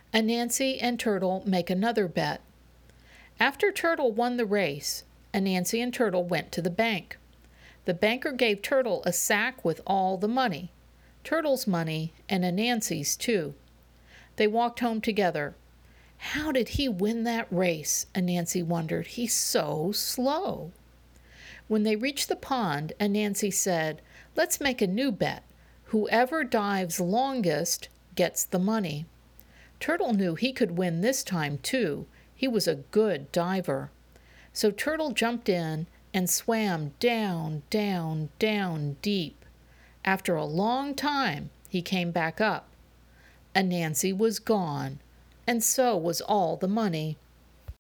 Anansi and Turtle make another bet. After Turtle won the race, Anansi and Turtle went to the bank. The banker gave Turtle a sack with all the money, Turtle's money and Anansi's too. They walked home together. How did he win that race? Anansi wondered. He's so slow. When they reached the pond, Anansi said, "Let's make a new bet. Whoever dives longest gets the money." Turtle knew he could win this time too. He was a good diver. So Turtle jumped in and swam down, down, down deep. After a long time, he came back up. Anansi was gone, and so was all the money.